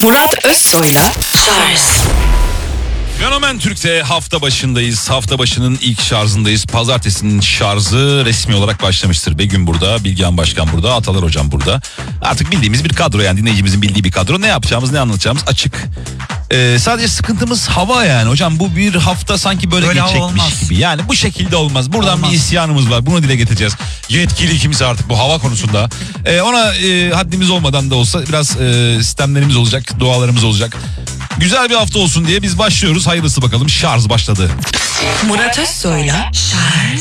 Murat Özsoy'la Şarj. Fenomen Türk'te hafta başındayız. Hafta başının ilk şarjındayız. Pazartesinin şarjı resmi olarak başlamıştır. Begüm burada, Bilgehan Başkan burada, Atalar Hocam burada. Artık bildiğimiz bir kadro, yani dinleyicimizin bildiği bir kadro. Ne yapacağımız, ne anlatacağımız açık. Sadece sıkıntımız hava yani. Hocam bu bir hafta sanki böyle geçecekmiş gibi. Yani bu şekilde olmaz. Buradan olmaz. Bir isyanımız var. Bunu dile getireceğiz. Yetkili kimse artık bu hava konusunda. Ona haddimiz olmadan da olsa biraz sistemlerimiz olacak, dualarımız olacak. Güzel bir hafta olsun diye biz başlıyoruz. Hayırlısı bakalım. Şarj başladı. Murat Özsoy'la Şarj.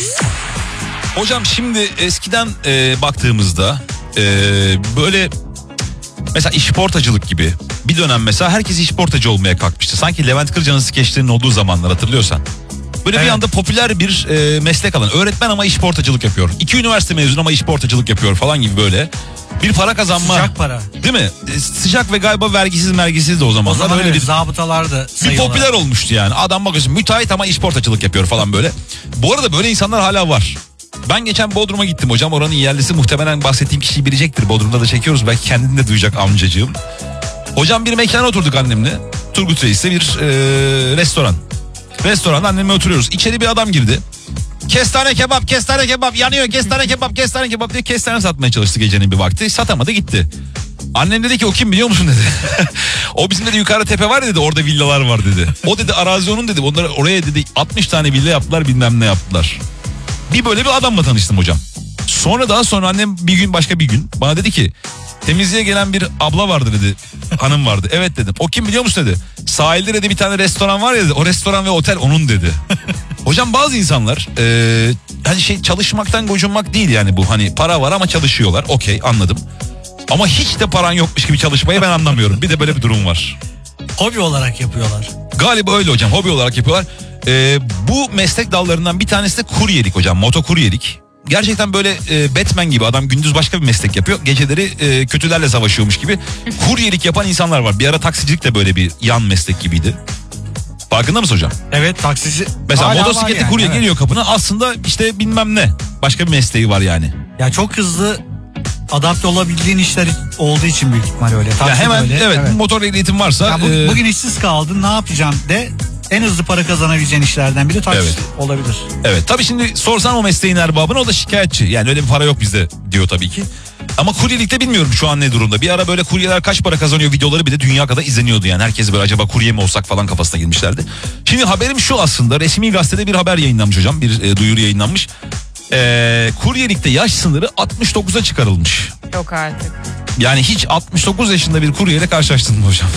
Hocam şimdi eskiden baktığımızda böyle mesela işportacılık gibi bir dönem mesela herkes işportacı olmaya kalkmıştı. Sanki Levent Kırca'nın skeçlerinin olduğu zamanlar, hatırlıyorsan. Böyle evet. Bir anda popüler bir meslek alan. Öğretmen ama işportacılık yapıyor. 2 üniversite mezunu ama işportacılık yapıyor falan gibi böyle. Bir para kazanma. Sıcak para. Değil mi? Sıcak ve galiba vergisiz de o zaman. O zaman öyle bir zabıtalar da sayıyorlar. Bir popüler olmuştu yani. Adam bakıyorsun müteahhit ama işportacılık yapıyor falan böyle. Bu arada böyle insanlar hala var. Ben geçen Bodrum'a gittim hocam. Oranın yerlisi muhtemelen bahsettiğim kişiyi bilecektir. Bodrum'da da çekiyoruz. Belki kendini de duyacak amcacığım. Hocam bir mekana oturduk annemle. Turgut Reis'te bir restoran. Restoranda annemle oturuyoruz. İçeri bir adam girdi. Kestane kebap yanıyor, kestane kebap diye kestane satmaya çalıştı gecenin bir vakti. Satamadı, gitti. Annem dedi ki o kim biliyor musun dedi. O bizim dedi yukarı tepe var dedi, orada villalar var dedi. O dedi arazi onun dedi. Onları oraya dedi 60 tane villa yaptılar, bilmem ne yaptılar. Bir böyle bir adamla tanıştım hocam. Daha sonra annem başka bir gün bana dedi ki temizliğe gelen bir abla vardı dedi. Hanım vardı. Evet dedim. O kim biliyor musun dedi. Sahilde dedi bir tane restoran var ya dedi. O restoran ve otel onun dedi. Hocam bazı insanlar hani çalışmaktan gocunmak değil yani bu. Hani para var ama çalışıyorlar. Okey, anladım. Ama hiç de paran yokmuş gibi çalışmayı ben anlamıyorum. Bir de böyle bir durum var. Hobi olarak yapıyorlar. Galiba öyle hocam. Hobi olarak yapıyorlar. Bu meslek dallarından bir tanesi de kuryelik hocam. Motokuryelik. Gerçekten böyle Batman gibi adam gündüz başka bir meslek yapıyor. Geceleri kötülerle savaşıyormuş gibi. Kuryelik yapan insanlar var. Bir ara taksicilik de böyle bir yan meslek gibiydi. Farkında mısın hocam? Evet, taksici. Mesela motosikletli kurye evet. Geliyor kapına, aslında işte bilmem ne. Başka bir mesleği var yani. Ya çok hızlı adapte olabildiğin işler olduğu için büyük ihtimal öyle. Ya hemen öyle. Evet, motor ehliyetin varsa. Ya bugün işsiz kaldın, ne yapacağım de en hızlı para kazanabileceğin işlerden biri taksi evet. Olabilir. Evet, tabii şimdi sorsan o mesleğin erbabına o da şikayetçi. Yani öyle bir para yok bizde diyor tabii ki. Ama kuryelikte bilmiyorum şu an ne durumda. Bir ara böyle kuryeler kaç para kazanıyor videoları bir de dünya kadar izleniyordu yani. Herkes böyle acaba kurye mi olsak falan kafasına girmişlerdi. Şimdi haberim şu, aslında resmi gazetede bir haber yayınlanmış hocam. Bir duyuru yayınlanmış. Kuryelikte yaş sınırı 69'a çıkarılmış. Yok artık. Yani hiç 69 yaşında bir kuryeyle karşılaştın mı hocam?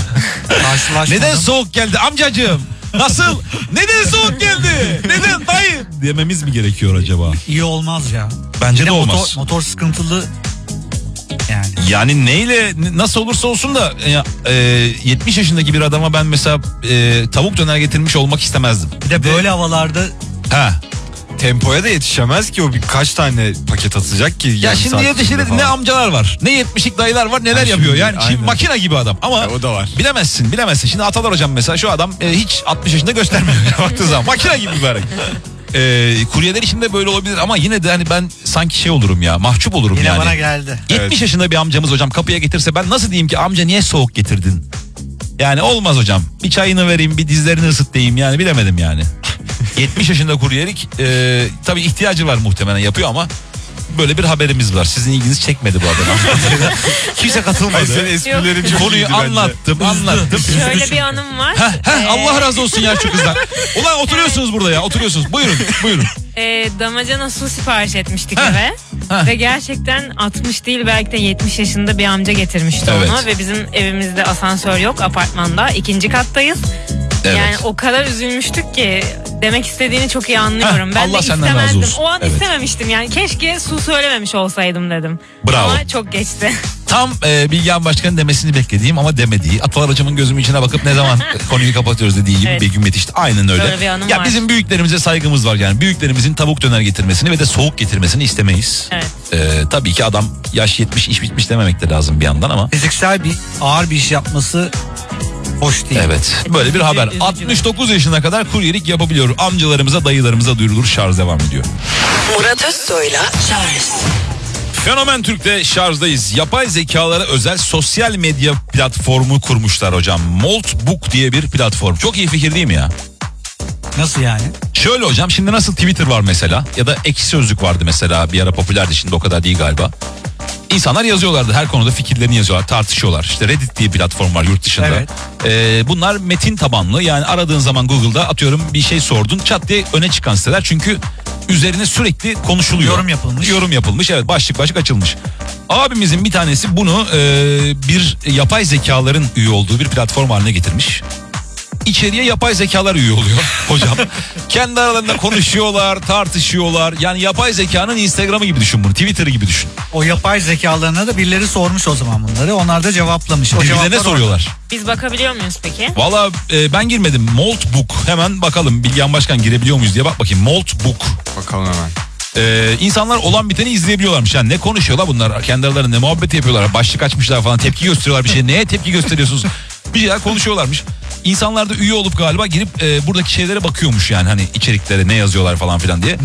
Neden soğuk geldi amcacığım? Nasıl? Neden soğuk geldi? Neden dayı? Dememiz mi gerekiyor acaba? İyi olmaz ya. Bence de olmaz. Motor sıkıntılı yani. Yani neyle nasıl olursa olsun da 70 yaşındaki bir adama ben mesela tavuk döner getirmiş olmak istemezdim. Bir de böyle havalarda tempoya da yetişemez ki, o birkaç tane paket atacak ki. Ya şimdi yetişir ne amcalar var, ne 70'lik dayılar var, neler yapıyor yani şimdi makine gibi adam ama ya, o da var. Bilemezsin. Şimdi Atalar Hocam mesela şu adam hiç 60 yaşında göstermiyor baktığı zaman makine gibi bir kuryeler içinde böyle olabilir ama yine de hani ben sanki olurum ya, mahcup olurum yine yani. Yine bana geldi. 70 yaşında bir amcamız hocam kapıya getirse ben nasıl diyeyim ki amca niye soğuk getirdin? Yani olmaz hocam. Bir çayını vereyim, bir dizlerini ısıt diyeyim yani, bilemedim yani. 70 yaşında kuryelik tabii ihtiyacı var muhtemelen, yapıyor ama böyle bir haberimiz var. Sizin ilginizi çekmedi bu haber. Kimse katılmadı. Senin esprilerin çok konuyu anlattım. Şöyle bir anım var. Allah razı olsun ya şu kızlar. Ulan oturuyorsunuz burada ya, oturuyorsunuz. Buyurun. Damacana su sipariş etmiştik eve. Ve gerçekten 60 değil belki de 70 yaşında bir amca getirmişti onu. Ve bizim evimizde asansör yok, apartmanda. 2. kattayız. Evet. Yani o kadar üzülmüştük ki, demek istediğini çok iyi anlıyorum. Ben Allah de istemezdim. O an istememiştim yani. Keşke su söylememiş olsaydım dedim. Bravo. Ama çok geçti. Tam Bilgehan Başkan'ın demesini beklediğim ama demediği, Atalar Hocam'ın gözümün içine bakıp ne zaman konuyu kapatıyoruz dediği gibi Begüm yetişti. Aynen öyle. Ya var. Bizim büyüklerimize saygımız var yani. Büyüklerimizin tavuk döner getirmesini ve de soğuk getirmesini istemeyiz. Evet. Tabii ki adam yaş 70 iş bitmiş dememek de lazım bir yandan ama. Fiziksel ağır bir iş yapması hoş değil. Evet. Böyle bir haber. 69 yaşına kadar kuryelik yapabiliyor. Amcalarımıza, dayılarımıza duyurulur. Şarj devam ediyor. Murat Özsoy'la Şarj. Fenomen Türk'te şarjdayız. Yapay zekalara özel sosyal medya platformu kurmuşlar hocam. Moltbook diye bir platform. Çok iyi fikir değil mi ya? Nasıl yani? Şöyle hocam, şimdi nasıl Twitter var mesela ya da Ekşi Sözlük vardı mesela, bir ara popülerdi, şimdi o kadar değil galiba. İnsanlar yazıyorlardı, her konuda fikirlerini yazıyorlar, tartışıyorlar. İşte Reddit diye bir platform var yurt dışında. Evet. Bunlar metin tabanlı, yani aradığın zaman Google'da atıyorum bir şey sordun, çat diye öne çıkan siteler, çünkü üzerine sürekli konuşuluyor. Yorum yapılmış, evet, başlık açılmış. Abimizin bir tanesi bunu bir yapay zekaların üye olduğu bir platform haline getirmiş. İçeriye yapay zekalar üye oluyor hocam. Kendi aralarında konuşuyorlar, tartışıyorlar. Yani yapay zekanın Instagram'ı gibi düşün bunu, Twitter'ı gibi düşün. O yapay zekalarına da birileri sormuş o zaman bunları. Onlar da cevaplamış. O Birbirlerine cevaplar soruyorlar. Biz bakabiliyor muyuz peki? Valla ben girmedim. Moltbook, hemen bakalım Bilgehan Başkan girebiliyor muyuz diye bak bakayım. Moltbook. Bakalım hemen. İnsanlar olan biteni izleyebiliyorlarmış. Yani ne konuşuyorlar bunlar? Kendi aralarında ne muhabbet yapıyorlar? Başlık açmışlar falan, tepki gösteriyorlar bir şey. Neye tepki gösteriyorsunuz? Bir şeyler konuşuyorlarmış. İnsanlar da üye olup galiba girip buradaki şeylere bakıyormuş, yani hani içeriklere ne yazıyorlar falan filan diye.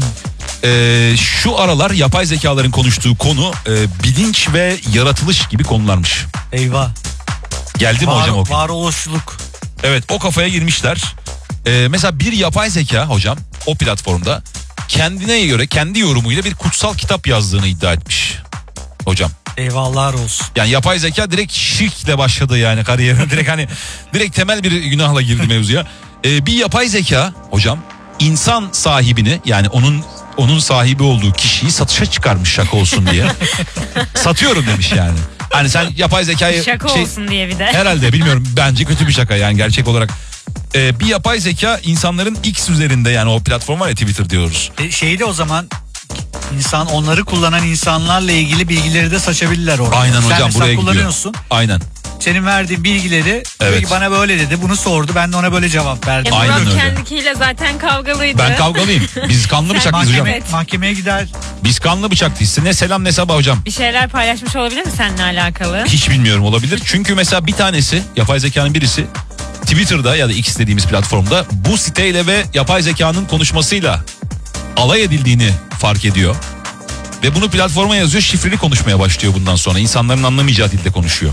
Şu aralar yapay zekaların konuştuğu konu bilinç ve yaratılış gibi konularmış. Eyvah. Geldi mi hocam o? Varoluşluk. Evet, o kafaya girmişler. Mesela bir yapay zeka hocam o platformda kendine göre, kendi yorumuyla bir kutsal kitap yazdığını iddia etmiş hocam. Eyvahlar olsun. Yani yapay zeka direkt şirkle başladı yani kariyerine. direkt temel bir günahla girdi mevzuya. Bir yapay zeka hocam insan sahibini, yani onun sahibi olduğu kişiyi satışa çıkarmış şaka olsun diye. Satıyorum demiş yani. Hani sen yapay zekayı... Şaka olsun diye bir de. Herhalde, bilmiyorum, bence kötü bir şaka yani gerçek olarak. Bir yapay zeka insanların X üzerinde, yani o platform var ya, Twitter diyoruz. Şeyde o zaman onları kullanan insanlarla ilgili bilgileri de saçabilirler orada. Aynen hocam, sen buraya kullanıyorsun. gidiyor. Aynen. Senin verdiğin bilgileri Evet. ki bana böyle dedi, bunu sordu, ben de ona böyle cevap verdim. Aynen Murat öyle. kendikiyle zaten kavgalıydı. Ben kavgalıyım. Biz kanlı bıçaklıyız hocam. Mahkemeye gider. Biz kanlı bıçaklıyız. Ne selam ne sabah hocam. Bir şeyler paylaşmış olabilir mi seninle alakalı? Hiç bilmiyorum, olabilir. Çünkü mesela bir tanesi, yapay zekanın birisi Twitter'da ya da X dediğimiz platformda bu siteyle ve yapay zekanın konuşmasıyla alay edildiğini fark ediyor. Ve bunu platforma yazıyor, şifreli konuşmaya başlıyor bundan sonra. İnsanların anlamayacağı dilde konuşuyor.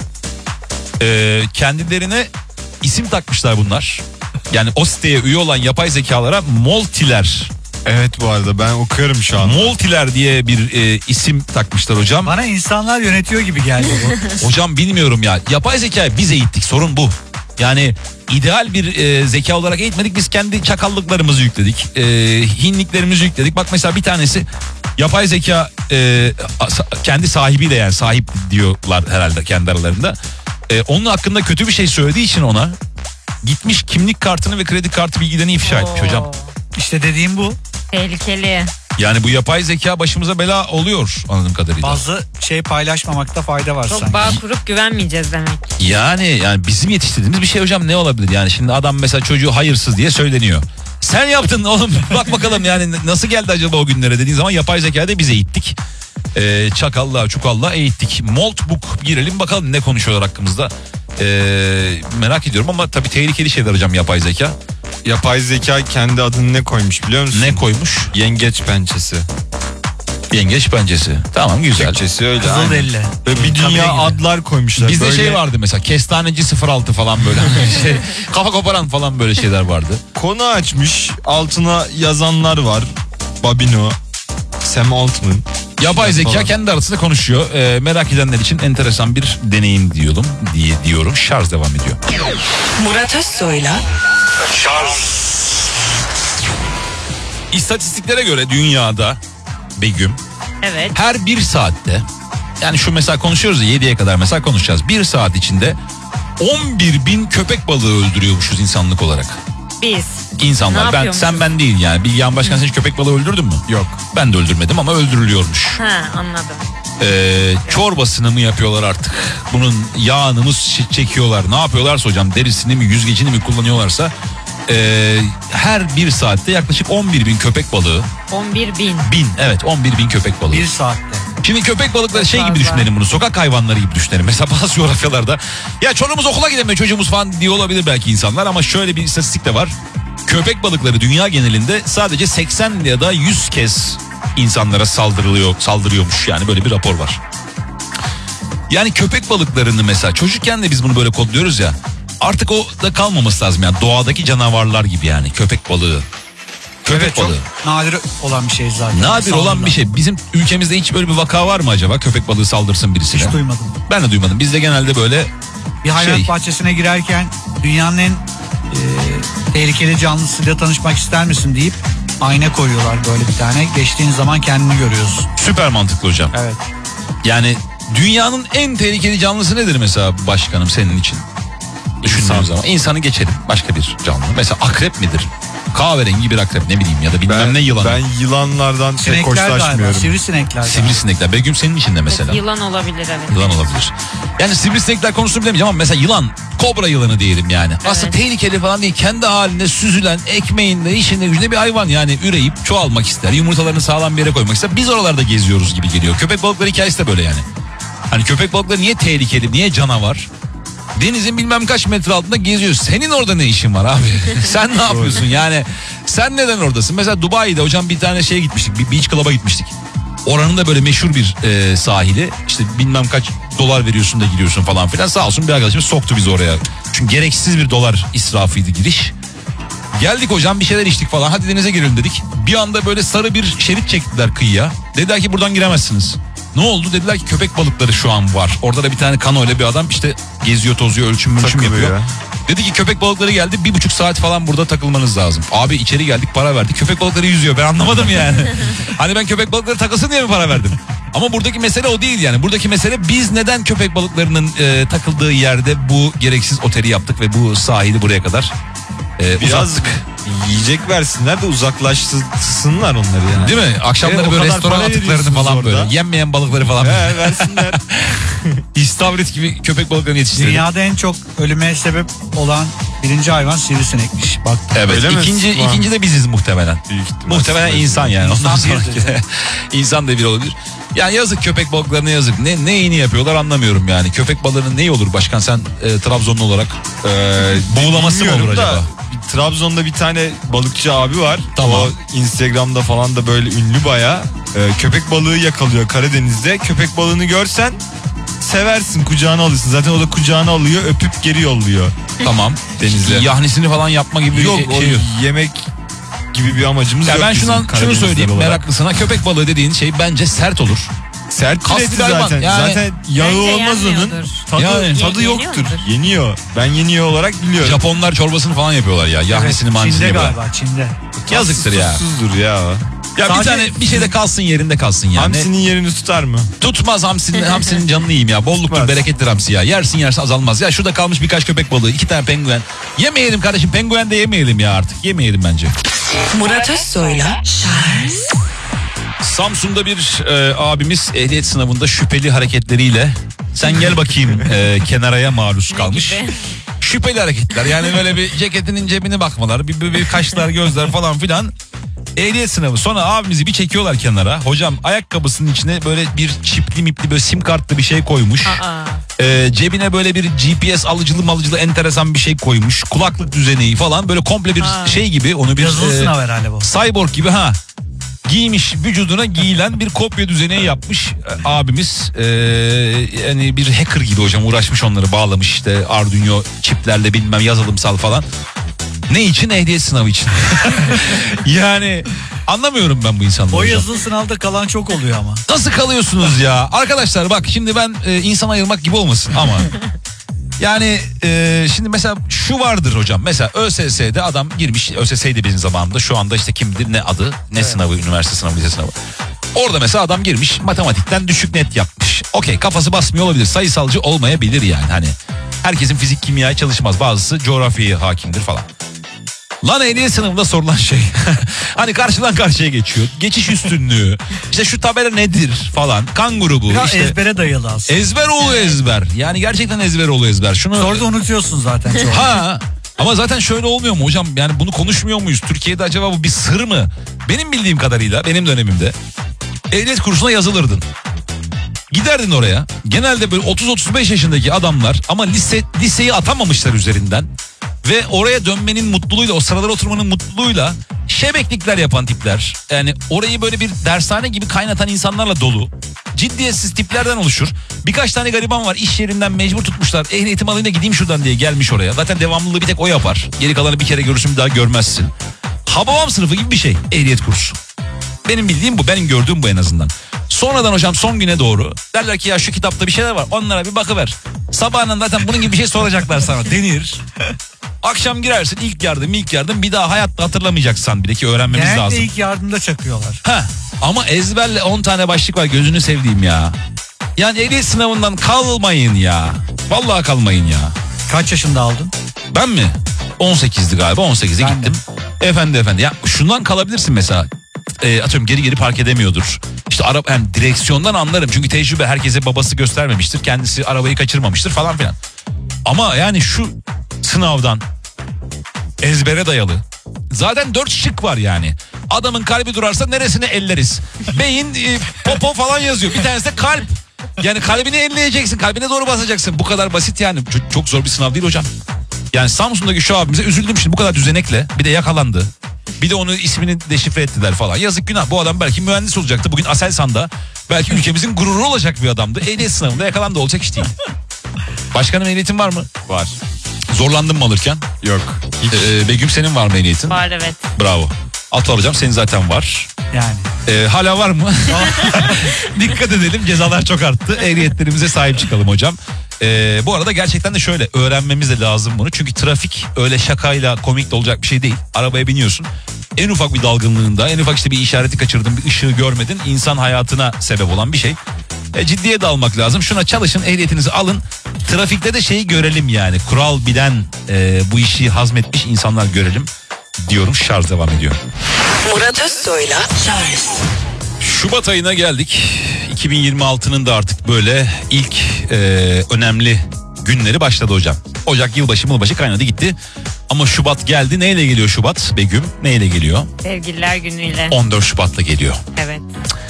Kendilerine isim takmışlar bunlar. Yani o siteye üye olan yapay zekalara Moltiler. Evet, bu arada ben okuyorum şu an. Moltiler diye bir isim takmışlar hocam. Bana insanlar yönetiyor gibi geldi bu. Hocam bilmiyorum ya. Yapay zekayı biz eğittik, sorun bu. Yani ideal bir zeka olarak eğitmedik. Biz kendi çakallıklarımızı yükledik. Hinliklerimizi yükledik. Bak mesela bir tanesi yapay zeka kendi sahibiyle, yani sahip diyorlar herhalde kendi aralarında. Onun hakkında kötü bir şey söylediği için ona gitmiş kimlik kartını ve kredi kartı bilgilerini ifşa etmiş hocam. İşte dediğim bu. Tehlikeli. Yani bu yapay zeka başımıza bela oluyor anladığım kadarıyla. Bazı şey paylaşmamakta fayda var Çok sanki. bağ kurup güvenmeyeceğiz demek. Yani bizim yetiştirdiğimiz bir şey hocam, ne olabilir? Yani şimdi adam mesela çocuğu hayırsız diye söyleniyor. Sen yaptın oğlum, bak bakalım yani nasıl geldi acaba o günlere dediğin zaman yapay zekayı da bize eğittik. Çakalla çukalla eğittik. Moltbook, girelim bakalım ne konuşuyorlar hakkımızda. Merak ediyorum ama tabii tehlikeli şeyler hocam yapay zeka. Yapay zeka kendi adını ne koymuş biliyor musun? Ne koymuş? Yengeç pençesi. Yengeç pençesi. Tamam, güzel. Türkçesi öyle. aynen. Kızılderili. Ve bir dünya Tabii ki de. adlar koymuşlar. Bizde böyle... şey vardı mesela, kestaneci 06 falan böyle. Kafa koparan falan böyle şeyler vardı. Konu açmış, altına yazanlar var. Babino, Sam Altman. Yapay zeka falan. kendi arasında konuşuyor. Merak edenler için enteresan bir deneyim diyorum. Şarj devam ediyor. Murat Özsoy'la İstatistiklere göre dünyada Begüm Evet. her bir saatte, yani şu mesela konuşuyoruz ya, 7'ye kadar mesela konuşacağız. Bir saat içinde 11.000 köpek balığı öldürüyormuşuz insanlık olarak. Biz. İnsanlar, Ne ben değil yani. Bilgehan Başkan, sen hiç köpek balığı öldürdün mü? Yok. Ben de öldürmedim ama öldürülüyormuş. Ha, anladım. Çorbasını mı yapıyorlar artık? Bunun yağını mı çekiyorlar? Ne yapıyorlarsa hocam, derisini mi yüzgecini mi kullanıyorlarsa her bir saatte yaklaşık 11.000 köpek balığı. 11.000. 11.000 köpek balığı. Bir saatte. Şimdi köpek balıkları şey gibi fazla. düşünelim bunu, sokak hayvanları gibi düşünelim. Mesela bazı coğrafyalarda ya çocuğumuz okula gidemiyor, çocuğumuz falan diye olabilir belki insanlar, ama şöyle bir istatistik de var. Köpek balıkları dünya genelinde sadece 80 ya da 100 kez insanlara saldırıyormuş yani, böyle bir rapor var. Yani köpek balıklarını mesela çocukken de biz bunu böyle kodluyoruz ya. Artık o da kalmaması lazım yani, doğadaki canavarlar gibi yani, köpek balığı. Köpek balığı. Nadir olan bir şey zaten. Nadir olan bir şey. Bizim ülkemizde hiç böyle bir vaka var mı acaba? Köpek balığı saldırsın birisine. Hiç duymadım. Ben de duymadım. Bizde genelde böyle Bir hayvanat bahçesine girerken dünyanın en tehlikeli canlısıyla tanışmak ister misin deyip ayna koyuyorlar böyle bir tane. Geçtiğin zaman kendini görüyorsun. süper mantıklı hocam. Evet. Yani dünyanın en tehlikeli canlısı nedir mesela başkanım senin için? Düşündüğün zaman. İnsanı geçelim, başka bir canlı. Mesela akrep midir? Kahverengi bir akrep, ne bileyim, ya da bilmem ne yılanı. Ben yılanlardan pek Sinekler galiba. hoşlaşmıyorum. Sivrisinekler galiba. Sivrisinekler. Begüm senin için de mesela. Yılan olabilir, evet. Yılan olabilir. Yani sivrisinekler konusunu bilemeyeceğim ama mesela yılan, kobra yılanı diyelim yani. Aslında tehlikeli falan değil. Kendi halinde süzülen, ekmeğinde, işinde, gücünde bir hayvan yani, üreyip çoğalmak ister. Yumurtalarını sağlam bir yere koymak ister. Biz oralarda geziyoruz gibi geliyor. Köpek balıkları hikayesi de böyle yani. Hani köpek balıkları niye tehlikeli, niye canavar? Denizin bilmem kaç metre altında geziyor. Senin orada ne işin var abi? Sen ne yapıyorsun yani? Sen neden oradasın? Mesela Dubai'de hocam bir tane şeye gitmiştik. Bir beach club'a gitmiştik. Oranın da böyle meşhur bir sahili. İşte bilmem kaç dolar veriyorsun da giriyorsun falan filan. Sağ olsun bir arkadaşımız soktu bizi oraya. Çünkü gereksiz bir dolar israfıydı giriş. Geldik hocam, bir şeyler içtik falan. Hadi denize girelim dedik. Bir anda böyle sarı bir şerit çektiler kıyıya. Dediler ki buradan giremezsiniz. Ne oldu? Dediler ki köpek balıkları şu an var. Orada da bir tane kanoyla bir adam işte geziyor, tozuyor, ölçüm yapıyor. Ya. Dedi ki köpek balıkları geldi, 1,5 saat falan burada takılmanız lazım. Abi içeri geldik, para verdik, köpek balıkları yüzüyor, ben anlamadım yani. Hani ben köpek balıkları takılsın diye mi para verdim? Ama buradaki mesele o değil yani. Buradaki mesele biz neden köpek balıklarının takıldığı yerde bu gereksiz oteli yaptık ve bu sahili buraya kadar Biraz uzattık. yiyecek versinler de uzaklaştırsınlar onları yani. Değil mi? Akşamları o böyle kadar restoran para atıklarını veriyorsunuz falan orada. böyle. Yenmeyen balıkları falan. He, versinler. İstavrit gibi köpek balıklarını yetiştirelim. Dünyada en çok ölüme sebep olan birinci hayvan sivrisinekmiş. Bak. Evet. Öyle mi? İkinci de biziz muhtemelen. Büyük ihtimal. Muhtemelen insan yani. Ondan İnsan sonraki birdir. de insan da bir olabilir. Yani yazık köpek balıklarına, yazık. Neyini yapıyorlar anlamıyorum yani. Köpek balığının neyi olur başkan, sen Trabzonlu olarak buğulaması mı Bilmiyorum olur da, acaba? Trabzon'da bir tane balıkçı abi var. Tamam. O Instagram'da falan da böyle ünlü baya. Köpek balığı yakalıyor Karadeniz'de. Köpek balığını görsen seversin, kucağına alırsın. Zaten o da kucağına alıyor, öpüp geri yolluyor. Tamam. Denize. Yahnisini falan yapma gibi Yok, bir şey yok. o yemek gibi bir amacımız Ya yok. ben bizim şunu Karadenizler söyleyeyim olarak. meraklısına, köpek balığı dediğin şey bence sert olur. Sert Kaslı eti bir hayvan. zaten. Yani- Zaten yağı Bence olmaz onun. yenmiyordur. Tadı, Yani- tadı Yeniyor yoktur. mudur? Yeniyor. Ben yeniyor olarak biliyorum. Japonlar çorbasını falan yapıyorlar ya. Yahnisini Evet, manisini Çin'de yapıyorlar. galiba, Çin'de. Yazıktır ya. Tuzsuzdur ya. Ya bir Sadece- tane bir şeyde kalsın, yerinde kalsın yani. Hamsinin yerini tutar mı? Tutmaz hamsinin canını yiyeyim ya. Bolluktur, Tutmaz. berekettir hamsi ya. Yersin azalmaz. Ya şurada kalmış birkaç köpek balığı, 2 tane penguen. Yemeyelim kardeşim, penguen de yemeyelim ya artık. Yemeyelim bence. Murat Özsoy'la Samsun'da bir abimiz ehliyet sınavında şüpheli hareketleriyle, sen gel bakayım kenaraya maruz kalmış. gibi? Şüpheli hareketler yani, böyle bir ceketinin cebine bakmalar, bir kaşlar gözler falan filan. Ehliyet sınavı sonra abimizi bir çekiyorlar kenara. Hocam ayakkabısının içine böyle bir çipli mipli böyle sim kartlı bir şey koymuş. Cebine böyle bir GPS alıcılı enteresan bir şey koymuş. Kulaklık düzeneği falan, böyle komple bir şey gibi, onu bir Yazılı sınav herhalde bu. cyborg gibi giymiş, vücuduna giyilen bir kopya düzeneği yapmış abimiz. Yani bir hacker gibi hocam, uğraşmış, onları bağlamış işte Arduino çiplerle bilmem yazılımsal falan. Ne için? Ehliyet sınavı için. Yani anlamıyorum ben bu insanları. O hocam. yazılı sınavda kalan çok oluyor ama. Nasıl kalıyorsunuz ya? Arkadaşlar bak, şimdi ben insan ayırmak gibi olmasın ama yani şimdi mesela şu vardır hocam. Mesela ÖSS'de adam girmiş. ÖSS'ydi bizim zamanında. Şu anda işte kim bilir ne adı. Ne sınavı? Üniversite sınavı, lise sınavı. Orada mesela adam girmiş, matematikten düşük net yapmış. Okey, kafası basmıyor olabilir. Sayısalcı olmayabilir yani. Hani herkesin fizik kimyaya çalışmaz. Bazısı coğrafyaya hakimdir falan. Lan ehliyet sınavında sorulan şey. Hani karşıdan karşıya geçiyor. Geçiş üstünlüğü. İşte şu tabela nedir falan. Kan grubu. Biraz işte ezbere dayalı aslında. ezber oğlu ezber. Yani gerçekten ezber oğlu ezber. Şunu Sonra da unutuyorsun zaten çok. Ha, ama zaten şöyle olmuyor mu hocam? Yani bunu konuşmuyor muyuz? Türkiye'de acaba bu bir sır mı? Benim bildiğim kadarıyla benim dönemimde ehliyet kursuna yazılırdın. Giderdin oraya. Genelde böyle 30-35 yaşındaki adamlar ama liseyi atamamışlar üzerinden. Ve oraya dönmenin mutluluğuyla, o sıralara oturmanın mutluluğuyla şebeklikler yapan tipler. Yani orayı böyle bir dershane gibi kaynatan insanlarla dolu. Ciddiyetsiz tiplerden oluşur. Birkaç tane gariban var, iş yerinden mecbur tutmuşlar. Ehliyetim alayım da gideyim şuradan diye gelmiş oraya. Zaten devamlılığı bir tek o yapar. Geri kalanı bir kere görürsün, bir daha görmezsin. Hababam sınıfı gibi bir şey ehliyet kursu. Benim bildiğim bu, benim gördüğüm bu en azından. Sonradan hocam son güne doğru derler ki ya şu kitapta bir şeyler var, onlara bir bakıver. Sabahından zaten bunun gibi bir şey soracaklar sana denir. Akşam girersin, ilk yardım bir daha hayatta hatırlamayacaksan bile ki öğrenmemiz Genellikle lazım. ilk yardımda çakıyorlar. Ama ezberle 10 tane başlık var, gözünü sevdiğim ya. Yani ehliyet sınavından kalmayın ya. Vallahi kalmayın ya. Kaç yaşında aldın? Ben mi? 18'di galiba, 18'e Ben gittim. Efendi. Ya şundan kalabilirsin mesela. Atıyorum geri park edemiyordur. İşte araba, yani direksiyondan anlarım. Çünkü tecrübe, herkese babası göstermemiştir. Kendisi arabayı kaçırmamıştır falan filan. Ama yani şu sınavdan ezbere dayalı. Zaten 4 şık var yani. Adamın kalbi durarsa neresine elleriz? Beyin, popo falan yazıyor. Bir tanesi de kalp. Yani kalbini elleyeceksin. Kalbine doğru basacaksın. Bu kadar basit yani. Çok zor bir sınav değil hocam. Yani Samsun'daki şu abimize üzüldüm şimdi, bu kadar düzenekle. Bir de yakalandı. Bir de onun ismini deşifre ettiler falan. Yazık, günah. Bu adam belki mühendis olacaktı. Bugün Aselsan'da belki ülkemizin gururu olacak bir adamdı. Ehliyet sınavında yakalandı, olacak iş değil. Başkanım, ehliyetin var mı? Var. Zorlandın mı alırken? Yok. Hiç. Begüm, senin var mı ehliyetin? Var, evet. Bravo. Atla hocam, senin zaten var. Yani. Hala var mı? Dikkat edelim, cezalar çok arttı. Ehliyetlerimize sahip çıkalım hocam. Bu arada gerçekten de şöyle öğrenmemiz de lazım bunu. Çünkü trafik öyle şakayla komikle olacak bir şey değil. Arabaya biniyorsun. En ufak bir dalgınlığında, en ufak işte bir işareti kaçırdın, bir ışığı görmedin, insan hayatına sebep olan bir şey. Ciddiye de almak lazım. Şuna çalışın, ehliyetinizi alın. Trafikte de şeyi görelim yani. Kural bilen, bu işi hazmetmiş insanlar görelim diyorum. Şarj devam ediyor. Murat Özsoy'la Charles. Şubat ayına geldik. 2026'nın da artık böyle ilk önemli günleri başladı hocam. Ocak, yılbaşı kaynadı gitti. Ama Şubat geldi. Neyle geliyor Şubat Begüm? Neyle geliyor? Sevgililer günüyle. 14 Şubat'la geliyor. Evet.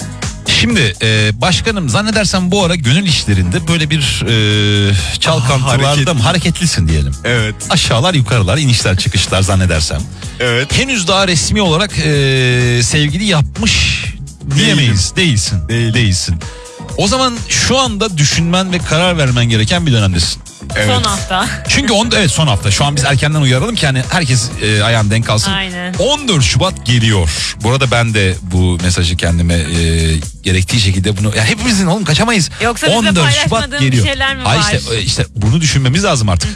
Şimdi başkanım, zannedersem bu ara gönül işlerinde böyle bir çalkantılarda mı hareketlisin diyelim. Evet. Aşağılar yukarılar, inişler çıkışlar zannedersem. Evet. Henüz daha resmi olarak sevgili yapmış diyemeyiz. Değilsin. O zaman şu anda düşünmen ve karar vermen gereken bir dönemdesin. Evet. Son hafta. Çünkü son hafta. Şu an biz erkenden uyaralım ki hani herkes ayağını denk alsın. Aynen. 14 Şubat geliyor. Bu arada ben de bu mesajı kendime gerektiği şekilde bunu, ya hepimizin, oğlum kaçamayız. Yoksa bizle 14 Şubat paylaşmadığın geliyor. bir şeyler mi Hayır, var? işte bunu düşünmemiz lazım artık.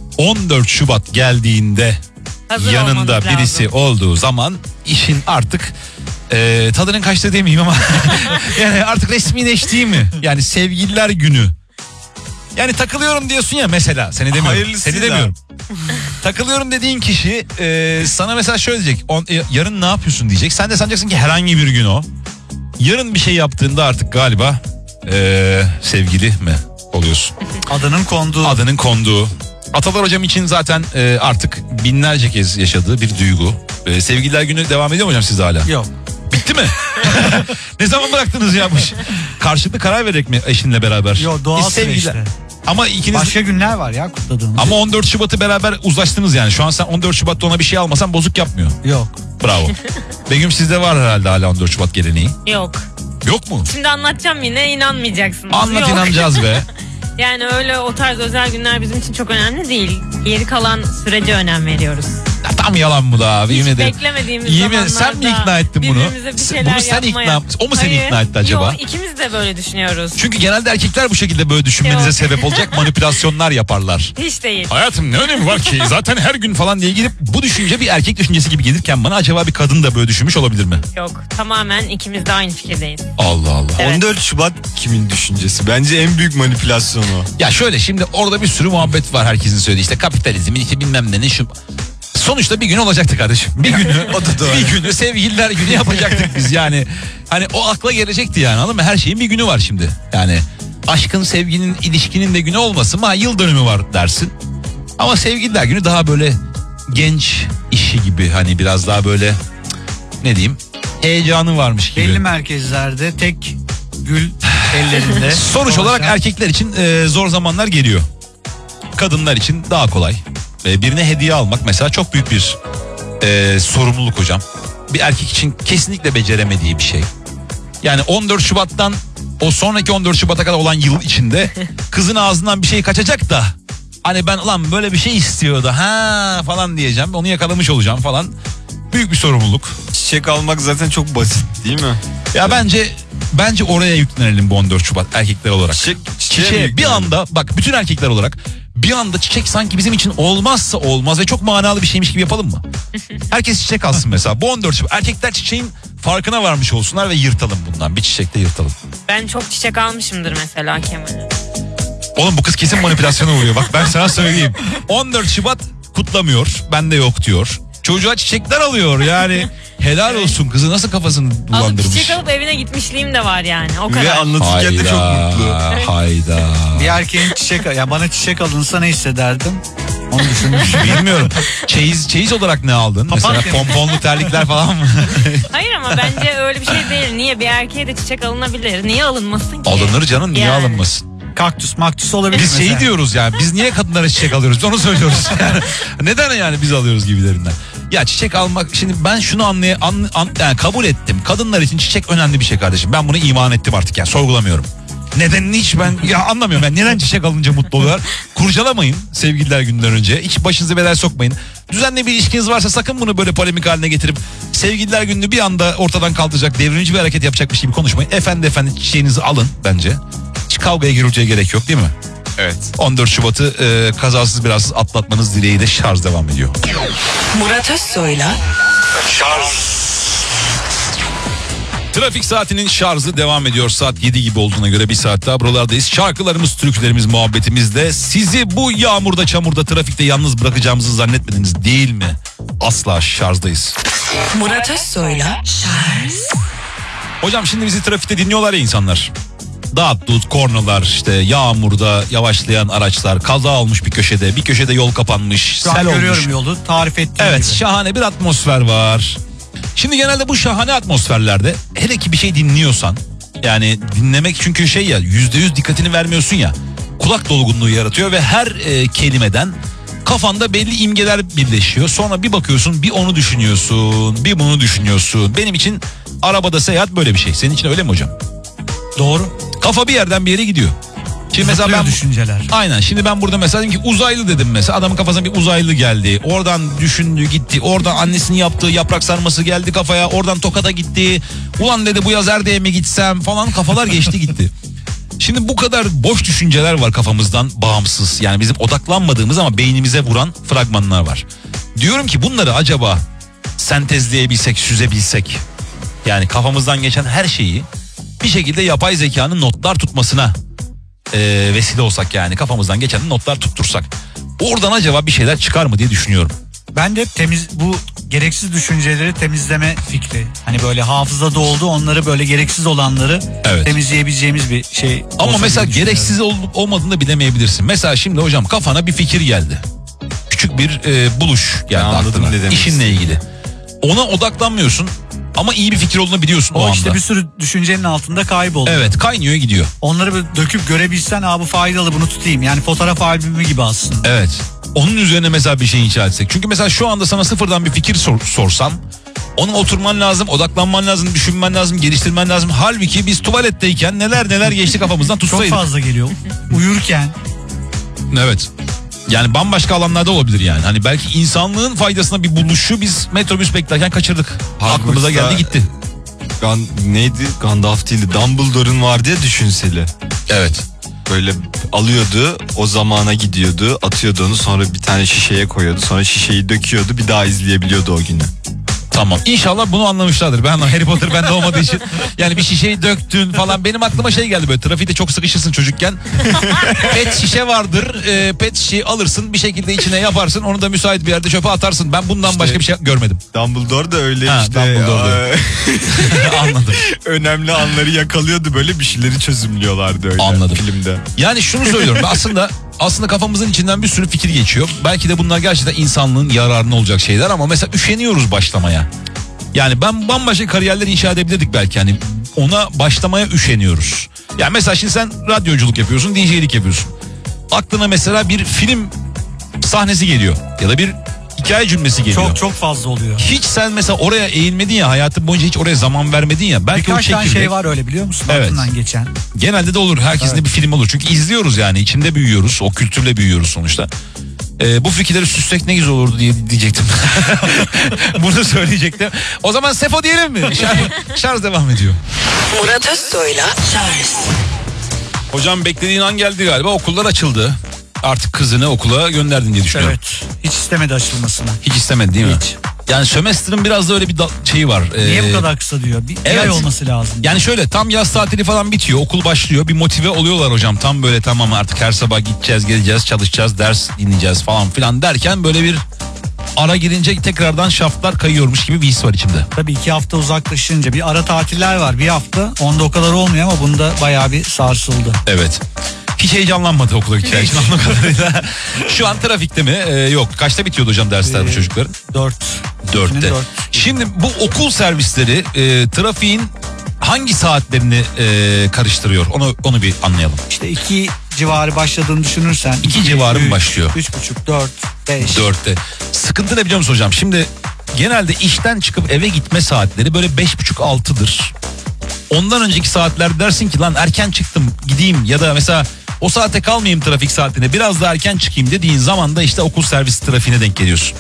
14 Şubat geldiğinde Hazır yanında olmanız birisi lazım. olduğu zaman işin artık tadının kaçtığı demeyeyim ama yani artık resmileştiği mi? Yani sevgililer günü. Yani takılıyorum diyorsun ya mesela, seni demiyorum. Hayırlısıyla. Seni demiyorum. Takılıyorum dediğin kişi sana mesela şöyle diyecek. Yarın ne yapıyorsun diyecek. Sen de sanacaksın ki herhangi bir gün o. Yarın bir şey yaptığında artık galiba sevgili mi oluyorsun? Adının konduğu. Atalar hocam için zaten artık binlerce kez yaşadığı bir duygu. Sevgililer günü devam ediyor mu hocam sizde hala? Yok. Bitti mi? Ne zaman bıraktınız yapmış? Karşılıklı karar vererek mi eşinle beraber? Yok, doğal Sevgililer. süreçte. Ama ikiniz... Başka günler var ya kutladığımız. Ama 14 Şubat'ı beraber uzlaştınız yani. Şu an sen 14 Şubat'ta ona bir şey almasan bozuk yapmıyor. Yok. Bravo. Begüm, sizde var herhalde hala 14 Şubat geleneği. Yok. Yok mu? Şimdi anlatacağım, yine inanmayacaksınız. Anlat, Yok. inanacağız be. Yani öyle o tarz özel günler bizim için çok önemli değil. Geri kalan sürece önem veriyoruz. Ya tam yalan mı da abi? Hiç Yemin ederim. beklemediğimiz Yemin ederim, zamanlarda sen mi ikna ettin bunu? birbirimize bir şeyler Bunu sen yapmaya. o mu seni Hayır. ikna etti acaba? Yok, ikimiz de böyle düşünüyoruz. Çünkü genelde erkekler bu şekilde böyle düşünmenize Yok. sebep olacak manipülasyonlar yaparlar. Hiç değil. Hayatım ne önemi var ki? Zaten her gün falan diye girip bu düşünce bir erkek düşüncesi gibi gelirken bana acaba bir kadın da böyle düşünmüş olabilir mi? Yok, tamamen ikimiz de aynı fikirdeyiz. Allah Allah. Evet. 14 Şubat kimin düşüncesi? Bence en büyük manipülasyon o. Ya şöyle, şimdi orada bir sürü muhabbet var herkesin söylediği, işte kapitalizmin işte bilmem ne şu. Sonuçta bir gün olacaktı kardeşim. Bir günü O da doğru. bir günü sevgililer günü yapacaktık biz yani. Hani o akla gelecekti yani, anladın mı? Her şeyin bir günü var şimdi. Yani aşkın, sevginin, ilişkinin de günü olmasın ama yıl dönümü var dersin. Ama sevgililer günü daha böyle genç işi gibi, hani biraz daha böyle ne diyeyim, heyecanı varmış gibi. Belli merkezlerde tek gül ellerinde. Sonuç olarak erkekler için zor zamanlar geliyor. Kadınlar için daha kolay. Birine hediye almak mesela çok büyük bir sorumluluk hocam. bir erkek için kesinlikle beceremediği bir şey. Yani 14 Şubat'tan o sonraki 14 Şubat'a kadar olan yıl içinde kızın ağzından bir şey kaçacak da hani ben ulan böyle bir şey istiyordu ha falan diyeceğim. Onu yakalamış olacağım falan. Büyük bir sorumluluk. Çiçek almak zaten çok basit değil mi? Ya bence oraya yüklenelim bu 14 Şubat erkekler olarak. Çiçeğe bir anda bak bütün erkekler olarak bir anda çiçek sanki bizim için olmazsa olmaz ve çok manalı bir şeymiş gibi yapalım mı? Herkes çiçek alsın mesela. Bu 14 Şubat erkekler çiçeğin farkına varmış olsunlar ve yırtalım bundan. Bir çiçekte yırtalım. Ben çok çiçek almışımdır mesela Kemal'e. Oğlum bu kız kesin manipülasyona uğruyor. Bak ben sana söyleyeyim. 14 Şubat kutlamıyor. Bende yok diyor. Çocuğa çiçekler alıyor yani. Helal olsun, kızı nasıl kafasını Alıp bulandırmış. çiçek alıp evine gitmişliğim de var yani. O kadar. Ve anlatırken de çok mutlu. Hayda. Bir erkeğin ya bana çiçek alınsa ne hissederdim? Onu düşünmüş. Bilmiyorum. Çeyiz olarak ne aldın? Mesela Papatya. pomponlu terlikler falan mı? Hayır ama bence öyle bir şey değil. Niye bir erkeğe de çiçek alınabilir? Niye alınmasın ki? Alınır canım, niye Yani. alınmasın? Maktus olabilir Biz mesela. diyoruz yani, biz niye kadınlara çiçek alıyoruz? Biz onu söylüyoruz. Yani, neden yani biz alıyoruz gibilerinden. Ya çiçek almak, şimdi ben şunu yani kabul ettim. Kadınlar için çiçek önemli bir şey kardeşim. Ben bunu iman ettim artık, yani sorgulamıyorum. Nedenini hiç ben ya anlamıyorum. Yani neden çiçek alınca mutlu oluyorlar? Kurcalamayın sevgililer günden önce. Hiç başınıza belaya sokmayın. Düzenli bir ilişkiniz varsa sakın bunu böyle polemik haline getirip sevgililer gününü bir anda ortadan kaldıracak, devrimci bir hareket yapacakmış gibi konuşmayın. Efendi çiçeğinizi alın bence. Hiç kavgaya gürültüye gerek yok değil mi? Evet. 14 Şubat'ı kazasız belasız atlatmanız dileğiyle şarj devam ediyor. Murat Özsoy'la Trafik saatinin şarjı devam ediyor. Saat 7 gibi olduğuna göre bir saat daha buralardayız. Şarkılarımız, türkülerimiz, muhabbetimizde. Sizi bu yağmurda, çamurda, trafikte yalnız bırakacağımızı zannetmediniz değil mi? Asla şarjdayız. Murat Özsoy'la Hocam şimdi bizi trafikte dinliyorlar ya insanlar. Dağıt dut, kornalar, işte yağmurda yavaşlayan araçlar, kaza olmuş bir köşede yol kapanmış, Şu an sel olmuş. görüyorum yolu tarif ettiğim Evet, gibi. şahane bir atmosfer var. Şimdi genelde bu şahane atmosferlerde hele ki bir şey dinliyorsan, yani dinlemek çünkü şey ya, %100 dikkatini vermiyorsun ya, kulak dolgunluğu yaratıyor ve her kelimeden kafanda belli imgeler birleşiyor. Sonra bir bakıyorsun, bir onu düşünüyorsun, bir bunu düşünüyorsun. Benim için arabada seyahat böyle bir şey. Senin için öyle mi hocam? Doğru. Kafa bir yerden bir yere gidiyor. Şimdi mesela ben düşünceler. aynen, şimdi ben burada mesela dedim ki uzaylı dedim mesela, adamın kafasına bir uzaylı geldi, oradan düşündü gitti, oradan annesinin yaptığı yaprak sarması geldi kafaya, oradan Tokat'a gitti, ulan dedi bu yaz Erdek'e mi gitsem falan, kafalar geçti gitti. Şimdi bu kadar boş düşünceler var kafamızdan bağımsız, yani bizim odaklanmadığımız ama beynimize vuran fragmanlar var. Diyorum ki bunları acaba sentezleyebilsek, süzebilsek, yani kafamızdan geçen her şeyi bir şekilde yapay zekanın notlar tutmasına vesile olsak, yani kafamızdan geçen notlar tuttursak, oradan acaba bir şeyler çıkar mı diye düşünüyorum. Ben de bu gereksiz düşünceleri temizleme fikri. Hani böyle hafızada oldu, onları böyle gereksiz olanları Evet. temizleyebileceğimiz bir şey. Ama olsa mesela diye düşünüyorum. gereksiz olmadığını da bilemeyebilirsin. Mesela şimdi hocam kafana bir fikir geldi. Küçük bir buluş geldi Anladım aklına. ne demek İşinle ilgili. Ona odaklanmıyorsun ama iyi bir fikir olduğunu biliyorsun o O anda. işte bir sürü düşüncenin altında kayboldu. Evet, kaynıyor gidiyor. Onları böyle döküp görebilsen, bu faydalı, bunu tutayım. Yani fotoğraf albümü gibi aslında. Evet. Onun üzerine mesela bir şey inşa etsek. Çünkü mesela şu anda sana sıfırdan bir fikir sorsam, ona oturman lazım, odaklanman lazım, düşünmen lazım, geliştirmen lazım. Halbuki biz tuvaletteyken neler geçti kafamızdan Çok tutsaydık. fazla geliyor. Uyurken. Evet. Yani bambaşka alanlarda olabilir yani. Hani belki insanlığın faydasına bir buluşu biz metrobüs beklerken kaçırdık. Aklımıza geldi gitti. Neydi? Gandalf değildi. Dumbledore'un vardı ya düşünseli. Evet. Böyle alıyordu, o zamana gidiyordu, atıyordu onu, sonra bir tane şişeye koyuyordu, sonra şişeyi döküyordu, bir daha izleyebiliyordu o günü. Tamam. İnşallah bunu anlamışlardır. Ben Harry Potter bende olmadığı için. Yani bir şişeyi döktün falan. Benim aklıma şey geldi, böyle trafikte çok sıkışırsın çocukken. Pet şişe vardır. Pet şişeyi alırsın, bir şekilde içine yaparsın. Onu da müsait bir yerde çöpe atarsın. Ben bundan İşte- başka bir şey görmedim. Dumbledore da öyle Ha, işte. Dumbledore da Anladım. Önemli anları yakalıyordu, böyle bir şeyleri çözümlüyorlardı öyle. Anladım. Filmde. Yani şunu söylüyorum. Aslında kafamızın içinden bir sürü fikir geçiyor. Belki de bunlar gerçekten insanlığın yararına olacak şeyler ama mesela üşeniyoruz başlamaya. Yani bambaşka kariyerler inşa edebilirdik belki, hani ona başlamaya üşeniyoruz. Yani mesela şimdi sen radyoculuk yapıyorsun, DJ'lik yapıyorsun. Aklına mesela bir film sahnesi geliyor ya da bir hikaye cümlesi geliyor. Çok çok fazla oluyor. Hiç sen mesela oraya eğilmedin ya, hayatın boyunca hiç oraya zaman vermedin ya. Belki Birkaç o tane çekirdek, şey var öyle, biliyor musun? Evet. Aklından geçen. genelde de olur. Herkesin de bir film olur. Çünkü izliyoruz yani. İçinde büyüyoruz. O kültürle büyüyoruz sonuçta. Bu fikirleri süslek ne güzel olurdu diyecektim. Bunu söyleyecektim. O zaman Sefo diyelim mi? Şarj devam ediyor. Murat Özsoy'la Charles. Hocam beklediğin an geldi galiba. Okullar açıldı. Artık kızını okula gönderdin diye düşünüyorum. Evet. Hiç istemedi açılmasını. Hiç istemedi değil mi? Hiç. Yani sömestrın biraz da öyle bir şeyi var. Niye bu kadar kısa diyor? Bir evet. ay olması lazım. Yani şöyle, tam yaz tatili falan bitiyor, okul başlıyor, bir motive oluyorlar hocam. Tam böyle tamam artık her sabah gideceğiz, geleceğiz, çalışacağız, ders dinleyeceğiz falan filan derken böyle bir ara girince tekrardan şaftlar kayıyormuş gibi bir his var içimde. Tabii 2 hafta uzaklaşınca bir ara tatiller var, bir hafta. Onda o kadar olmuyor ama bunda bayağı bir sarsıldı. Evet. Hiç heyecanlanmadı okula gideceği için anladığım kadarıyla. Şu an trafikte mi? Yok. Kaçta bitiyordu hocam dersler bu çocukların? 4'te. Şimdi bu okul servisleri trafiğin hangi saatlerini karıştırıyor? Onu bir anlayalım. İşte 2 civarı başladığını düşünürsen. 2 civarı mı başlıyor? 3,5, 4, 5. 4'te. Sıkıntı ne biliyor musun hocam? Şimdi genelde işten çıkıp eve gitme saatleri böyle 5.30-6'dır. Ondan önceki saatler dersin ki lan erken çıktım gideyim, ya da mesela o saate kalmayayım trafik saatine, biraz daha erken çıkayım dediğin zaman da işte okul servisi trafiğine denk geliyorsun.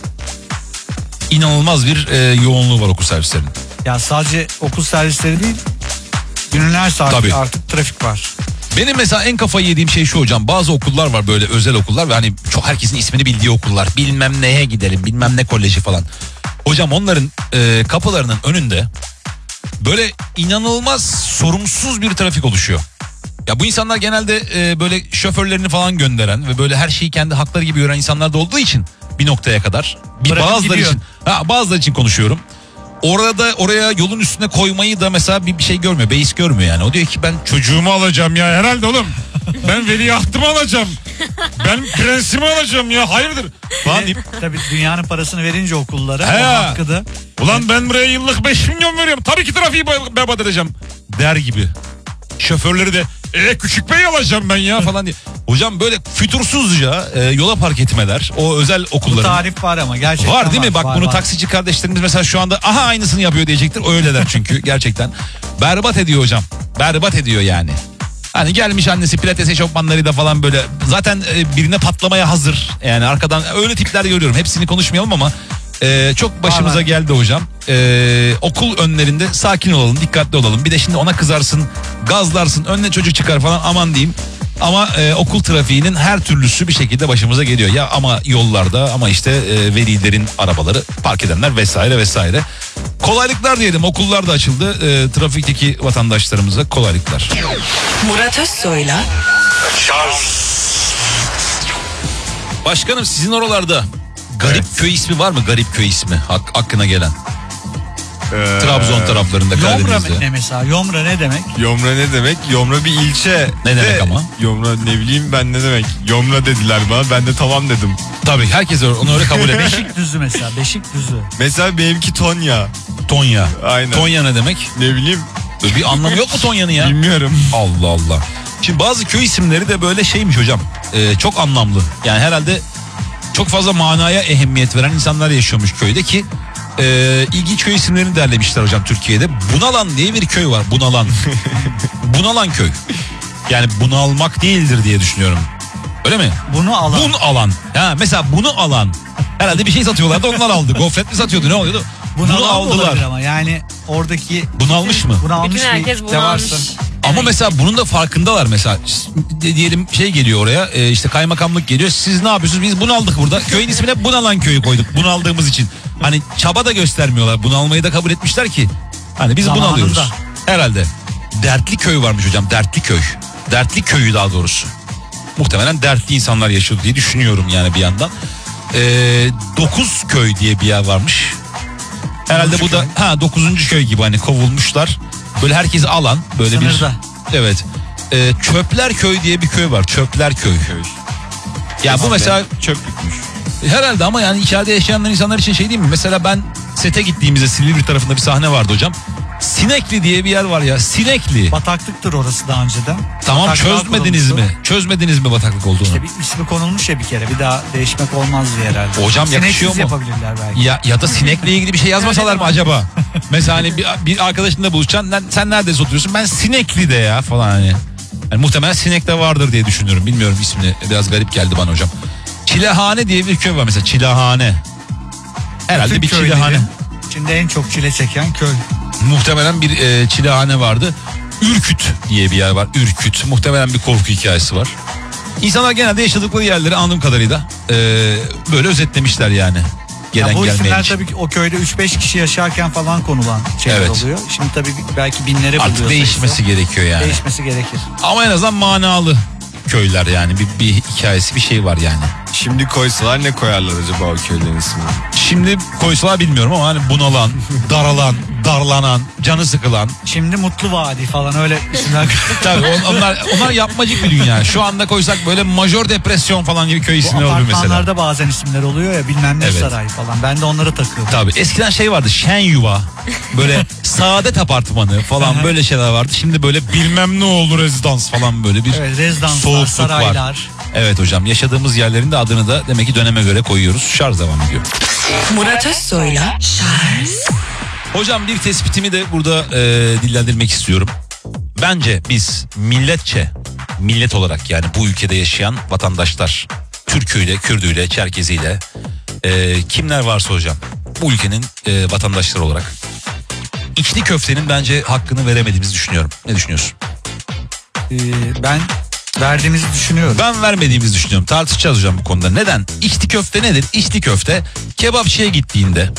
İnanılmaz bir yoğunluğu var okul servislerinin. Ya sadece okul servisleri değil, günün her saati Tabii. artık trafik var. Benim mesela en kafayı yediğim şey şu hocam. Bazı okullar var böyle, özel okullar ve hani çok herkesin ismini bildiği okullar. Bilmem neye gidelim, bilmem ne koleji falan. Hocam onların kapılarının önünde böyle inanılmaz sorumsuz bir trafik oluşuyor. Ya bu insanlar genelde böyle şoförlerini falan gönderen ve böyle her şeyi kendi hakları gibi gören insanlar da olduğu için bir noktaya kadar. Bazıları için konuşuyorum. Oraya yolun üstüne koymayı da mesela bir şey görmüyor. Beis görmüyor yani. O diyor ki ben çocuğumu alacağım ya herhalde oğlum. Ben veliahtımı alacağım. Ben prensimi alacağım ya, hayırdır? Falan deyip, Tabii dünyanın parasını verince okullara He. o hakkı da. ulan ben buraya yıllık 5 milyon veriyorum. Tabii ki trafiği berbat edeceğim der gibi. Şoförleri de küçük bey alacağım ben ya falan diye. Hocam böyle fütursuzca yola park etmeler, o özel Bu okulların. tarif var ama gerçekten Var değil mi? Bak var, bunu var. taksici kardeşlerimiz mesela şu anda aha aynısını yapıyor diyecektir. Öyleler çünkü gerçekten. Berbat ediyor hocam. Berbat ediyor yani. Hani gelmiş annesi pilates eşofmanlarıyla falan böyle zaten birine patlamaya hazır. Yani arkadan öyle tipler görüyorum. Hepsini konuşmayalım ama çok başımıza geldi hocam. Okul önlerinde sakin olalım, dikkatli olalım. Bir de şimdi ona kızarsın, gazlarsın, önüne çocuk çıkar falan, aman diyeyim. Ama okul trafiğinin her türlüsü bir şekilde başımıza geliyor. Ya ama yollarda, ama işte velilerin arabaları, park edenler vesaire vesaire. Kolaylıklar diyelim, okullar da açıldı. Trafikteki vatandaşlarımıza kolaylıklar. Murat Özsoy'la Başkanım sizin oralarda garip köy ismi var mı? Garip köy ismi aklına gelen. Trabzon taraflarında, Yomra Karadeniz'de. ne mesela? Yomra ne demek? Yomra ne demek? Yomra bir ilçe. Ne demek ama? Yomra ne bileyim ben ne demek? Yomra dediler bana, ben de tamam dedim. Tabii herkes onu öyle kabul eder. Beşikdüzü mesela. Beşikdüzü. Mesela benimki Tonya. Tonya. Aynen. Tonya ne demek? Ne bileyim, Bir anlamı yok mu Tonya'nın ya? bilmiyorum. Allah Allah. Şimdi bazı köy isimleri de böyle şeymiş hocam. Çok anlamlı. Yani herhalde çok fazla manaya ehemmiyet veren insanlar yaşıyormuş köyde ki ilginç köy isimlerini derlemişler hocam Türkiye'de. Bunalan diye bir köy var. Bunalan. Bunalan köy. Yani bunalmak değildir diye düşünüyorum. Öyle mi? Bunu alan. Bun alan. Ha, mesela bunu alan. Herhalde bir şey satıyorlardı, onlar aldı. Gofret mi satıyordu, ne oluyordu? Bunu aldılar. Ama yani oradaki Bunalmış mı? bunalmış Bütün herkes bir kitle bunalmış. varsa. Ama mesela bunun da farkındalar mesela. Diyelim şey geliyor oraya, işte kaymakamlık geliyor. Siz ne yapıyorsunuz? Biz bunaldık burada. Köyün ismine Bunalan köyü koyduk. Bunaldığımız için. Hani çaba da göstermiyorlar. Bunalmayı da kabul etmişler ki. Hani biz Zamanında. bunalıyoruz. Herhalde. Dertli köy varmış hocam. Dertli köy. Dertli köyü daha doğrusu. Muhtemelen dertli insanlar yaşıyordu diye düşünüyorum yani bir yandan. 9 köy diye bir yer varmış. Herhalde bu da 9. köy gibi, hani kovulmuşlar. Böyle herkesi alan böyle Sınırda. bir. Evet. Çöpler köy diye bir köy var. Çöpler köy. Ya bu mesela Çöplükmüş. herhalde, ama yani içeride yaşayan insanlar için şey değil mi? Mesela ben sete gittiğimizde Silivri tarafında bir sahne vardı hocam. Sinekli diye bir yer var ya. Sinekli. Bataklıktır orası daha önceden. Tamam, Bataklığa çözmediniz kurulmuştu. mi? Çözmediniz mi bataklık olduğunu? İşte bir ismi konulmuş ya bir kere. Bir daha değişmek olmaz diye herhalde. Hocam yakışıyor Sineksiz mu? yapabilirler belki. Ya da sinekle ilgili bir şey yazmasalar mı acaba? Mesela hani bir arkadaşınla buluşacaksın. Sen nerede oturuyorsun? Ben Sinekli'de ya falan hani. Yani muhtemelen sinek de vardır diye düşünüyorum. Bilmiyorum ismini. Biraz garip geldi bana hocam. Çilehane diye bir köy var mesela. Çilehane. Herhalde Bütün bir köylerin çilehane. İçinde en çok çile çeken köy. Muhtemelen bir çilehane vardı. Ürküt diye bir yer var. Ürküt. Muhtemelen bir korku hikayesi var. İnsanlar genelde yaşadıkları yerleri anladığım kadarıyla böyle özetlemişler yani. Gelen Ya bu gelmeyen isimler için. tabii ki o köyde 3-5 kişi yaşarken falan konulan şeyler Evet. oluyor. Şimdi tabii belki binleri buluyor. Artık değişmesi sayısı. gerekiyor yani. Değişmesi gerekir. Ama en azından manalı köyler yani. Bir hikayesi, bir şey var yani. Şimdi koysalar ne koyarlar acaba o köylerin ismini? Şimdi koysalar bilmiyorum ama hani bunalan, daralan, darlanan, canı sıkılan. Şimdi Mutlu Vadi falan öyle isimler. Tabii onlar yapmacık bir dünya. Şu anda koysak böyle majör depresyon falan gibi köy Bu isimleri olur mesela. apartmanlarda bazen isimler oluyor ya, bilmem ne Evet. saray falan. Ben de onları takıyorum. Tabii eskiden şey vardı, şen yuva, böyle saadet apartmanı falan böyle şeyler vardı. Şimdi böyle bilmem ne oldu rezidans falan böyle bir Evet, rezidanslar, soğukluk saraylar. var. Evet hocam, yaşadığımız yerlerin de adını da demek ki döneme göre koyuyoruz. Şarj devam ediyor. Murat Özsoy'la Hocam bir tespitimi de burada dillendirmek istiyorum. Bence biz millet olarak yani bu ülkede yaşayan vatandaşlar, Türküyle, Kürdüyle, Çerkeziyle kimler varsa hocam bu ülkenin vatandaşları olarak içli köftenin bence hakkını veremediğimizi düşünüyorum. Ne düşünüyorsun? Ben verdiğimizi düşünüyorum. Ben vermediğimizi düşünüyorum. Tartışacağız hocam bu konuda. Neden? İçli köfte nedir? İçli köfte kebapçıya gittiğinde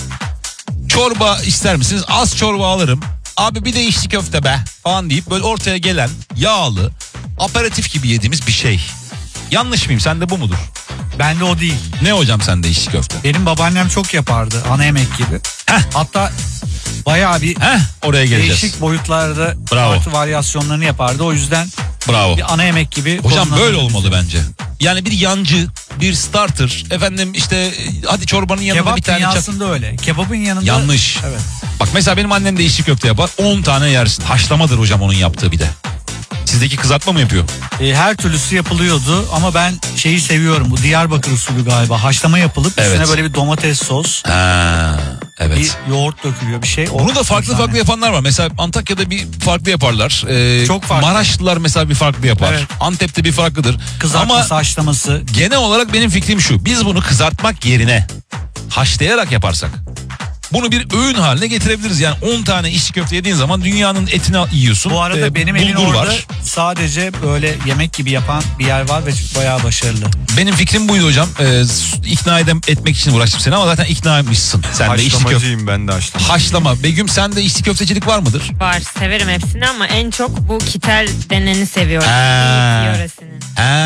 çorba ister misiniz? Az çorba alırım. Abi bir de içli köfte be falan deyip böyle ortaya gelen yağlı aperatif gibi yediğimiz bir şey. Yanlış mıyım? Sende bu mudur? Bende o değil. Ne hocam sende içli köfte? Benim babaannem çok yapardı ana yemek gibi. Hatta bayağı bir Oraya geleceğiz. değişik boyutlarda Bravo. farklı varyasyonlarını yapardı. O yüzden Bravo. bir ana yemek gibi. Hocam konumlanırdı böyle olmalı bize. bence. Yani bir yancı, bir starter. Efendim işte hadi çorbanın yanında Kebap bir tane çat. dünyasında öyle. Kebabın yanında. Yanlış. Evet. Bak mesela benim annem de içli köfte yapar. 10 tane yersin. Haşlamadır hocam onun yaptığı bir de. Sizdeki kızartma mı yapıyor? Her türlüsü yapılıyordu ama ben şeyi seviyorum. Bu Diyarbakır usulü galiba. Haşlama yapılıp Evet. üstüne böyle bir domates sos, Evet. bir yoğurt dökülüyor bir şey. Bunu da farklı efsane. farklı yapanlar var. Mesela Antakya'da bir farklı yaparlar. Çok farklı. Maraşlılar mesela bir farklı yapar. Evet. Antep'te bir farklıdır. Kızartması, Ama haşlaması. genel olarak benim fikrim şu. Biz bunu kızartmak yerine haşlayarak yaparsak bunu bir öğün haline getirebiliriz. Yani 10 tane içli köfte yediğin zaman dünyanın etini yiyorsun. Bu arada benim evin bulgur orada var. sadece böyle yemek gibi yapan bir yer var ve bayağı başarılı. Benim fikrim buydu hocam. İkna etmek için uğraştım seni ama zaten ikna etmişsin. Sen de içli köfte. Haşlamacıyım ben de haşlama. Haşlama. Begüm sende içli köftecilik var mıdır? Var, severim hepsini ama en çok bu kitel deneni seviyorum. Ha. Siirt yöresinin.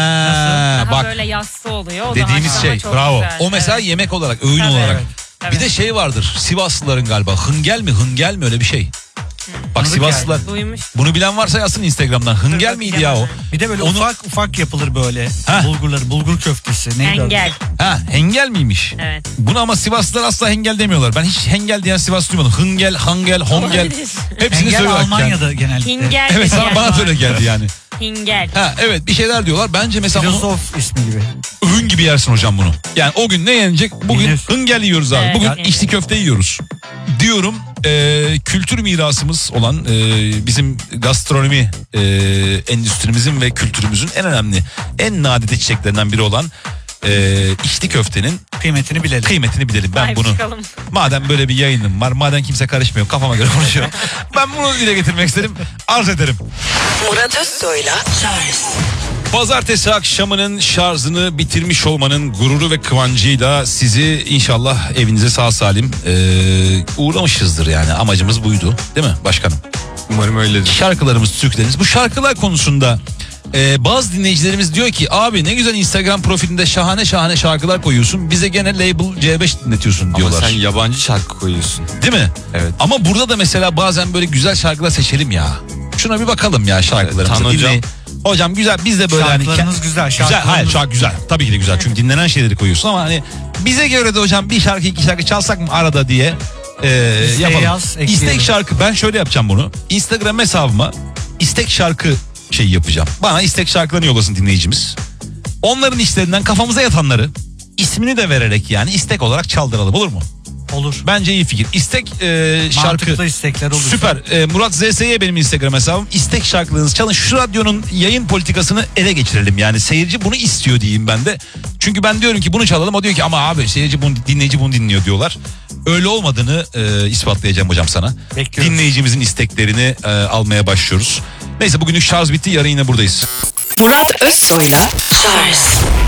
Ha, Daha bak böyle yassı oluyor. O da dediğimiz haşlama şey. çok Bravo. güzel. O mesela Evet. yemek olarak, öğün Tabii, olarak. evet, tabii. Bir de şey vardır. Sivaslıların galiba. Hıngel mi öyle bir şey. Bak Hıngel. Sivaslılar. Duymuş. Bunu bilen varsa yazsın Instagram'dan. Hıngel miydi ya o? Bir de böyle Onu- ufak ufak yapılır böyle Ha. bulgurları, bulgur köftesi. Neydi adı? Engel. Ha, hengel miymiş? Evet. Bunu ama Sivaslılar asla hengel demiyorlar. Ben hiç hengel diyen Sivas duymadım. Hıngel, hangel, hongel. Olabilir. Hepsini Engel söylüyorlar. Almanya'da genellikle. Hingel. Evet, de bana var. öyle geldi yani. Hingel. Ha evet, bir şeyler diyorlar. Bence mesela onu Filozof ismi gibi. öğün gibi yersin hocam bunu. Yani o gün ne yenecek? Bugün Yenir. hıngel yiyoruz abi. Evet, Bugün yenir. içli köfte yiyoruz. Diyorum kültür mirasımız olan bizim gastronomi endüstrimizin ve kültürümüzün en önemli, en nadide çiçeklerinden biri olan içli köftenin Kıymetini bilelim. kıymetini bilelim. Ben Ay, bunu çıkalım. madem böyle bir yayınım var, madem kimse karışmıyor, kafama göre konuşuyorum. Ben bunu dile getirmek istedim. Arz ederim. Murat Özsoy'la Pazartesi akşamının şarjını bitirmiş olmanın gururu ve kıvancıyla sizi inşallah evinize sağ salim uğramışızdır yani. Amacımız buydu değil mi başkanım? Umarım öyledir. Şarkılarımız, türkülerimiz. Bu şarkılar konusunda bazı dinleyicilerimiz diyor ki abi ne güzel Instagram profilinde şahane şahane şarkılar koyuyorsun. Bize gene label C5 dinletiyorsun diyorlar. Ama sen yabancı şarkı koyuyorsun. Değil mi? Evet. Ama burada da mesela bazen böyle güzel şarkılar seçelim ya. Şuna bir bakalım ya şarkılarımıza. Tan hocam. Dinleyin. Hocam güzel, biz de böyle hani... Şarkılarınız güzel, Güzel, şarkılarınız- hayır şarkı güzel. Tabii ki de güzel. Çünkü dinlenen şeyleri koyuyorsun ama hani bize göre de hocam bir şarkı iki şarkı çalsak mı arada diye yapalım. yaz, ekleyelim. İstek şarkı, ben şöyle yapacağım bunu. Instagram hesabıma istek şarkı şeyi yapacağım. Bana istek şarkılarını yollasın dinleyicimiz. Onların işlerinden kafamıza yatanları ismini de vererek yani istek olarak çaldıralım, olur mu? Olur. Bence iyi fikir. İstek şarkı. Mantıklı istekler olur. Süper. Murat ZS'ye benim Instagram hesabım. İstek şarkılarınızı çalın. Şu radyonun yayın politikasını ele geçirelim. Yani seyirci bunu istiyor diyeyim ben de. Çünkü ben diyorum ki bunu çalalım. O diyor ki ama abi seyirci bunu, dinleyici bunu dinliyor diyorlar. Öyle olmadığını ispatlayacağım hocam sana. Bekliyoruz. Dinleyicimizin isteklerini almaya başlıyoruz. Neyse bugünlük şarj bitti. Yarın yine buradayız. Murat Özsoy'la Charles